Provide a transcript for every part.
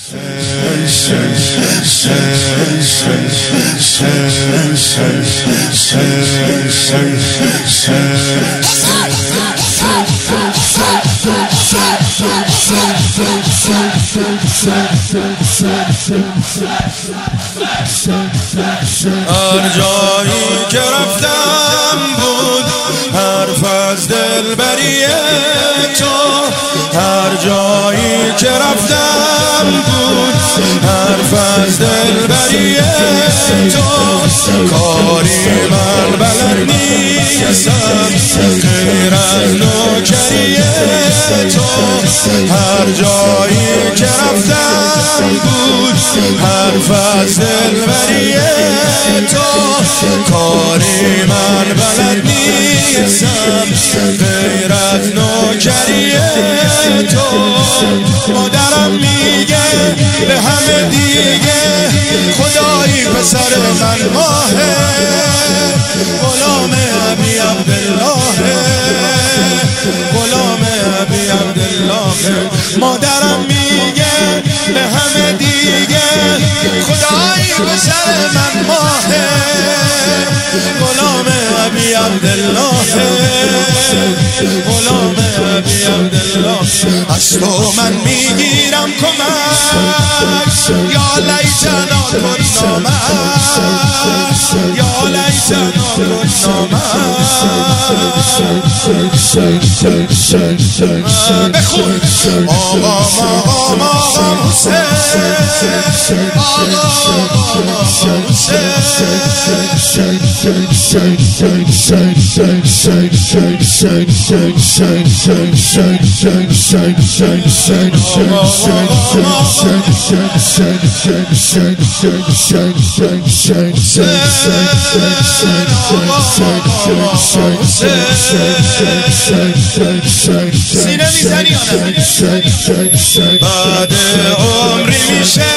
هر جایی که رفتم بود حرف از دلبری تو، هر جایی که رفتم بود حرف از دلبری تو، کاری من بلد نیستم غیر از نوکری تو، هر جایی که رفتم بود حرف از دلبری تو، کاری من بلد نیستم غیر از نوکری تو. مادرم میگه به همه دیگه خدایی پسر من ماهه، غلام ابی عبدالله، غلام ابی عبدالله. مادرم میگه به همه دیگه خدایی پسر من ماهه، غلام ابی عبدالله، غلام ابی عبدالله. از تو من میگیرم کمک، یا لیتنا کنا معک، یا لیتنا کنا معک. بخون آقا مقام آقا حسین، آقا سینه میزنی بعد عمری میشه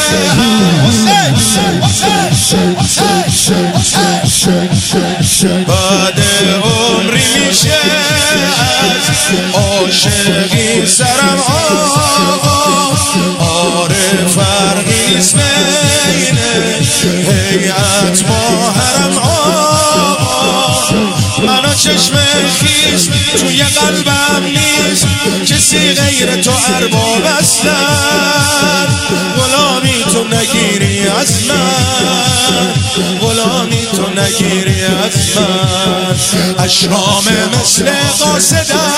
بعد عمری میشه از عاشقی سرم آقا، آره فرقیست بین هیئت با حرم آقا. منو چشم خیس توی قلبم نیست، کسی غیر تو ارباب هستن، غلامی تو نگیری از من، غلامی تو نگیری از من. اشرام مثل قاصدن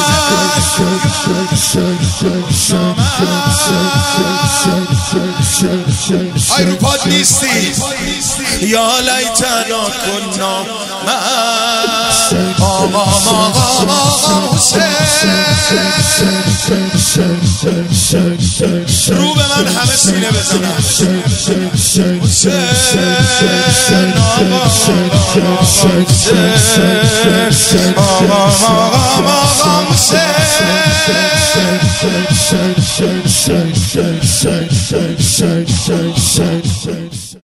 ای رو پاد نیستی، یا لیتنا کنا معک، آقا مقام آقا حسین. رو به من همه سینه بزنن، حسین آقا حسین، آقا مقام آقا حسین.